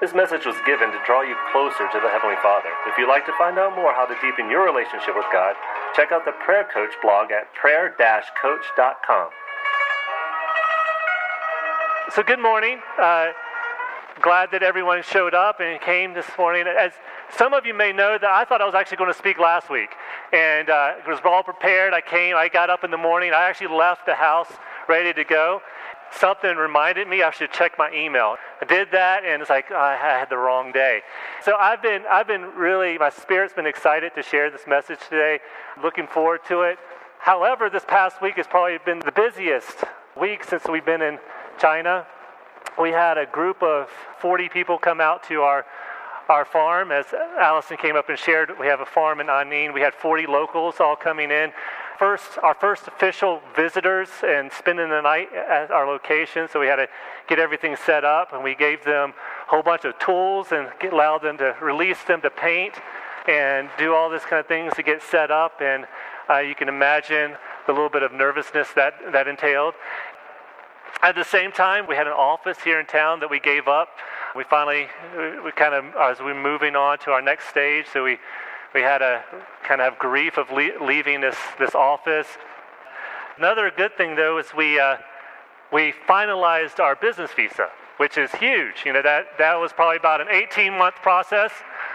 This message was given to draw you closer to the Heavenly Father. If you'd like to find out more how to deepen your relationship with God, check out the Prayer Coach blog at prayer-coach.com. So good morning. Glad that everyone showed up and came this morning. As some of you may know, that I thought I was actually going to speak last week. And it was all prepared. I got up in the morning. I actually left the house ready to go. Something reminded me I should check my email. I did that, and it's like I had the wrong day. So I've been really, my spirit's been excited to share this message today. Looking forward to it. However, this past week has probably been the busiest week since we've been in China. We had a group of 40 people come out to our farm. As Allison came up and shared, we have a farm in Anning. We had 40 locals all coming in. Our first official visitors and spending the night at our location, so we had to get everything set up, and we gave them a whole bunch of tools and allowed them to release them to paint and do all this kind of things to get set up, and you can imagine the little bit of nervousness that entailed. At the same time, we had an office here in town that we gave up. We kind of, as we were moving on to our next stage, so we had to kind of have grief of leaving this office. Another good thing, though, is we finalized our business visa, which is huge. You know, that was probably about an 18-month process.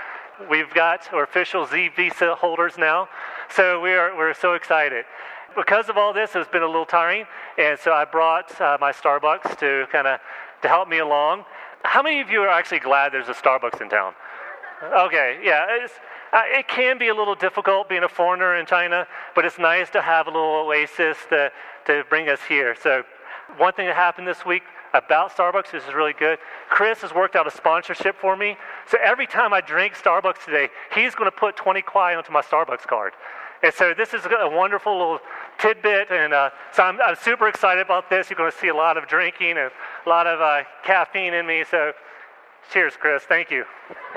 We're official Z visa holders now, so we're so excited. Because of all this, it's been a little tiring, and so I brought my Starbucks to help me along. How many of you are actually glad there's a Starbucks in town? Okay, yeah. It can be a little difficult being a foreigner in China, but it's nice to have a little oasis to bring us here. So one thing that happened this week about Starbucks, this is really good. Chris has worked out a sponsorship for me. So every time I drink Starbucks today, he's going to put 20 kwai onto my Starbucks card. And so this is a wonderful little tidbit, and so I'm super excited about this. You're going to see a lot of drinking and a lot of caffeine in me. So cheers, Chris. Thank you.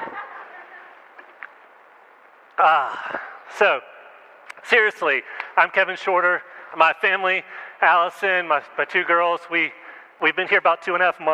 So seriously, I'm Kevin Shorter. My family, Allison, my two girls, we've been here about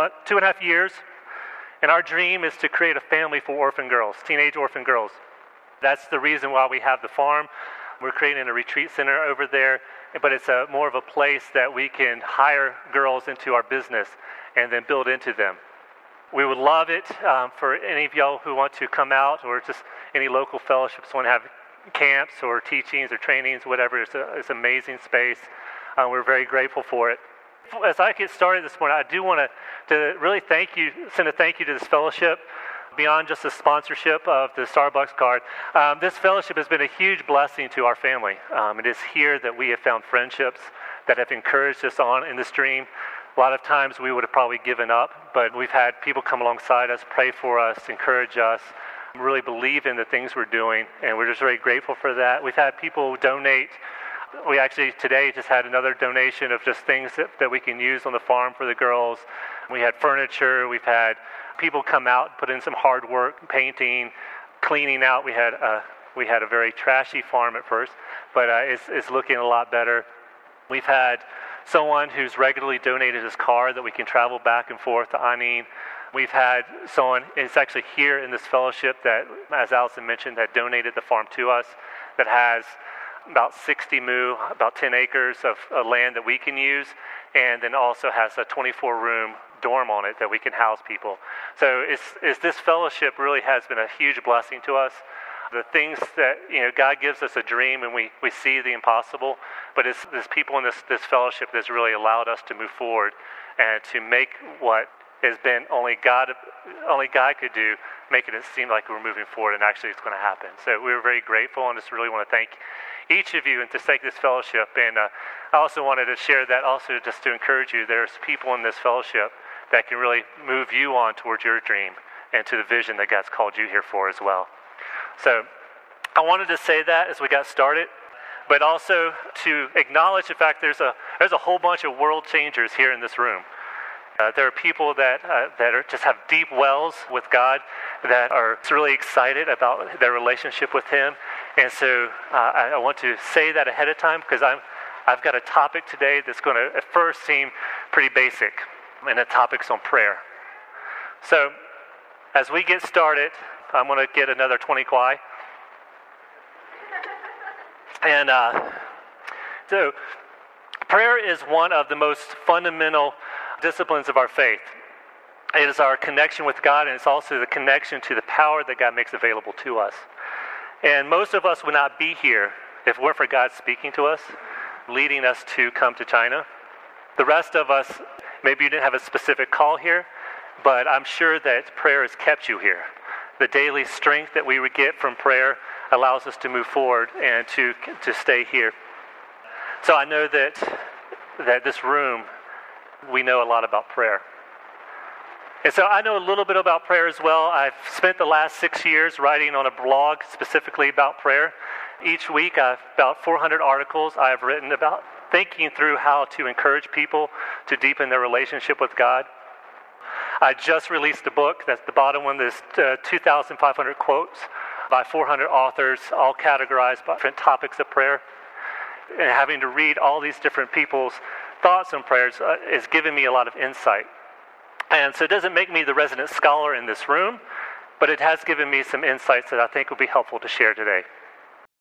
2.5 years, and our dream is to create a family for orphan girls, teenage orphan girls. That's the reason why we have the farm. We're creating a retreat center over there, but it's more of a place that we can hire girls into our business and then build into them. We would love it for any of y'all who want to come out, or just any local fellowships want to have camps or teachings or trainings, whatever. It's an amazing space. We're very grateful for it. As I get started this morning, I do want to really send a thank you to this fellowship. Beyond just the sponsorship of the Starbucks card, this fellowship has been a huge blessing to our family. It is here that we have found friendships that have encouraged us on in this dream. A lot of times we would have probably given up, but we've had people come alongside us, pray for us, encourage us, really believe in the things we're doing, and we're just very grateful for that. We've had people donate. We actually today just had another donation of just things that we can use on the farm for the girls. We had furniture. We've had people come out, put in some hard work, painting, cleaning out. We had a very trashy farm at first, but it's looking a lot better. We've had someone who's regularly donated his car that we can travel back and forth to Anning. We've had someone, it's actually here in this fellowship that, as Allison mentioned, that donated the farm to us, that has about 60 mu, about 10 acres of land that we can use, and then also has a 24-room dorm on it that we can house people. So this fellowship really has been a huge blessing to us. The things that, God gives us a dream, and we see the impossible, but it's people in this fellowship that's really allowed us to move forward and to make what has been only God could do, making it seem like we're moving forward, and actually it's going to happen. So we're very grateful, and just really want to thank each of you and to thank this fellowship. And I also wanted to share that also just to encourage you. There's people in this fellowship that can really move you on towards your dream and to the vision that God's called you here for as well. So I wanted to say that as we got started, but also to acknowledge the fact there's a whole bunch of world changers here in this room. There are people that just have deep wells with God, that are really excited about their relationship with Him. And so I want to say that ahead of time, because I've got a topic today that's going to at first seem pretty basic, and the topic's on prayer. So As we get started, I'm going to get another 20 kwai. And so prayer is one of the most fundamental disciplines of our faith. It is our connection with God, and it's also the connection to the power that God makes available to us. And most of us would not be here if it weren't for God speaking to us, leading us to come to China. The rest of us, maybe you didn't have a specific call here, but I'm sure that prayer has kept you here. The daily strength that we would get from prayer allows us to move forward and to stay here. So I know that this room, we know a lot about prayer. And so I know a little bit about prayer as well. I've spent the last 6 years writing on a blog specifically about prayer. Each week, about 400 articles I've written about thinking through how to encourage people to deepen their relationship with God. I just released a book. That's the bottom one. There's 2,500 quotes by 400 authors, all categorized by different topics of prayer. And having to read all these different people's thoughts on prayers is giving me a lot of insight. And so it doesn't make me the resident scholar in this room, but it has given me some insights that I think will be helpful to share today.